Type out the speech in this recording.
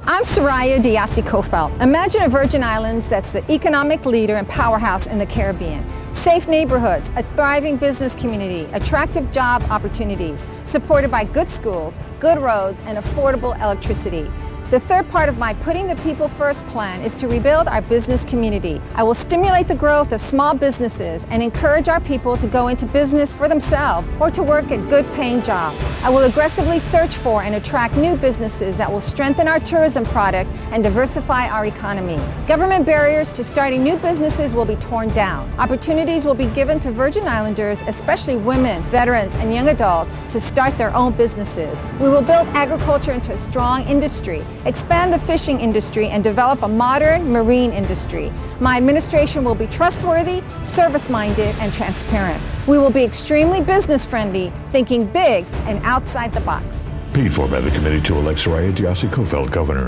I'm Soraya Diassi-Kofelt. Imagine a Virgin Islands that's the economic leader and powerhouse in the Caribbean. Safe neighborhoods, a thriving business community, attractive job opportunities, supported by good schools, good roads, and affordable electricity. The third part of my Putting the People First plan is to rebuild our business community. I will stimulate the growth of small businesses and encourage our people to go into business for themselves or to work at good-paying jobs. I will aggressively search for and attract new businesses that will strengthen our tourism product and diversify our economy. Government barriers to starting new businesses will be torn down. Opportunities will be given to Virgin Islanders, especially women, veterans, and young adults, to start their own businesses. We will build agriculture into a strong industry, expand the fishing industry, and develop a modern marine industry. My administration will be trustworthy, service-minded, and transparent. We will be extremely business-friendly, thinking big and outside the box. Paid for by the committee to elect Soraya Diassi-Kofelt governor.